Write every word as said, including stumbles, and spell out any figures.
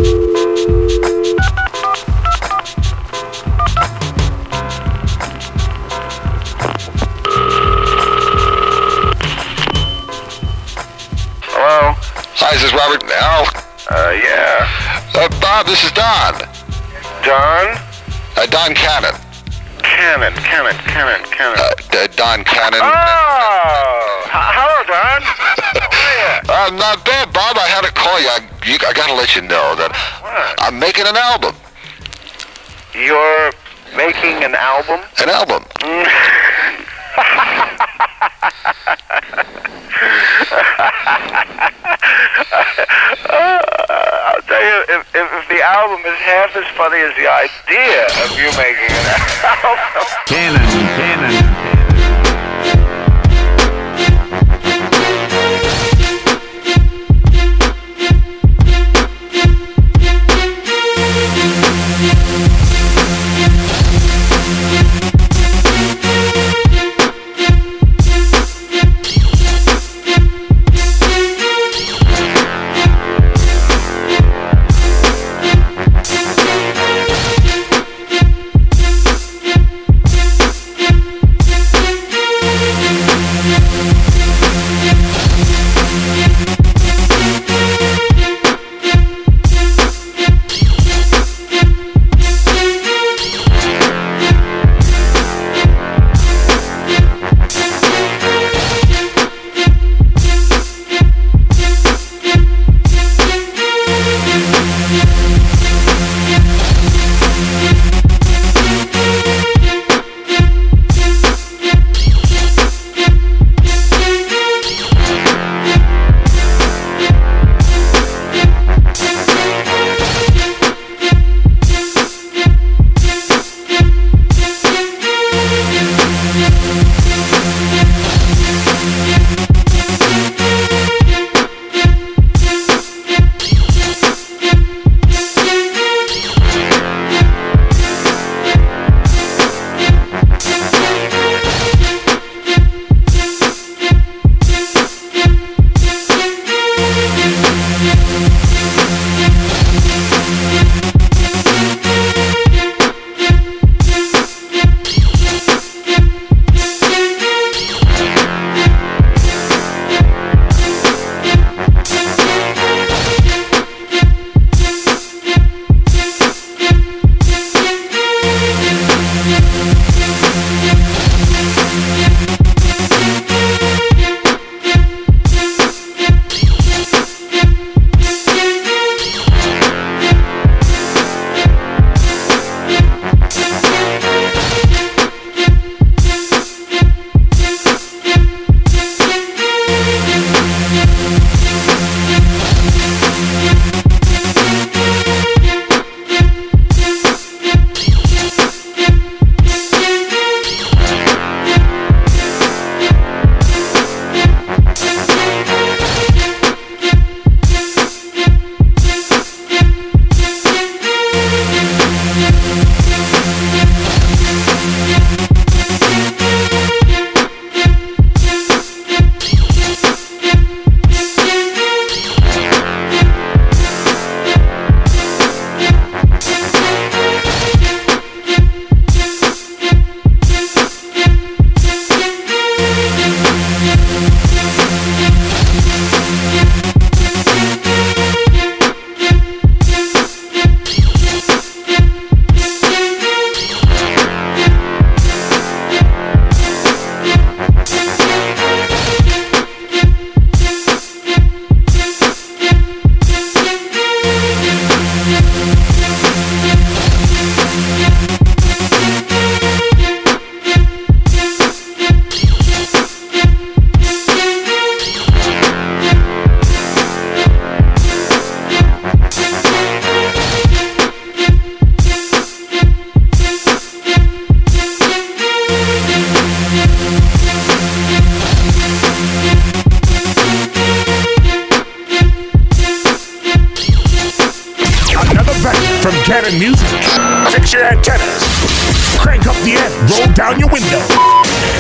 Hello? Hi, is this Robert Al? Uh, yeah. Uh, Bob, this is Don. Don? Uh, Don Cannon. Cannon, Cannon, Cannon, Cannon. Uh, D- Don Cannon. Oh! H- hello, Don. How are you? Uh, not bad, Bob. I had to call you. I, you, I gotta let you know that What? I'm making an album. You're making an album? An album. uh, I'll tell you, if, if, if the album is half as funny as the idea of you making an album. Cannon, Cannon. Cannon Music. Fix your antennas. Crank up the amp. Roll down your window.